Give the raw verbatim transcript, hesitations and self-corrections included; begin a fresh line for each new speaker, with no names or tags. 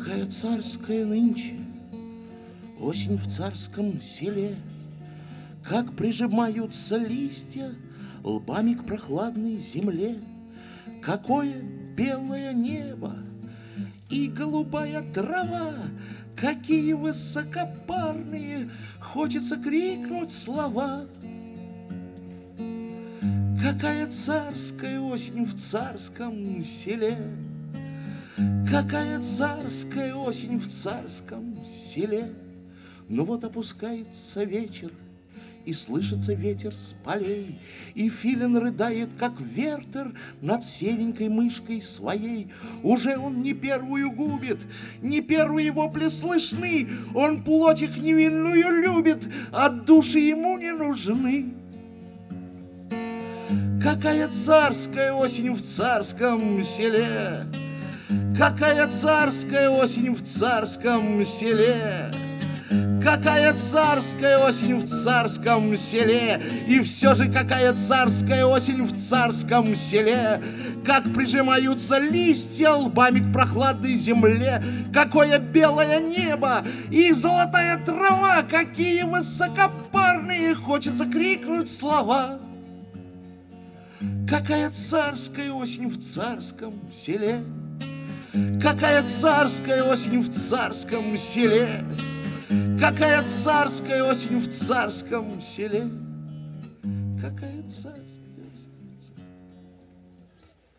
Какая царская нынче осень в царском селе, как прижимаются листья лбами к прохладной земле, какое белое небо и голубая трава, какие высокопарные, хочется крикнуть слова. Какая царская осень в царском селе, какая царская осень в царском селе. Но вот опускается вечер, и слышится ветер с полей, и филин рыдает, как вертер, над серенькой мышкой своей. Уже он не первую губит, не первые вопли слышны, он плотик невинную любит, а души ему не нужны. Какая царская осень в царском селе, какая царская осень в царском селе, какая царская осень в царском селе, и все же какая царская осень в царском селе, как прижимаются листья лбами к прохладной земле, какое белое небо и золотая трава, какие высокопарные, хочется крикнуть слова. Какая царская осень в царском селе, какая царская осень в царском селе, какая царская осень в царском селе, какая царская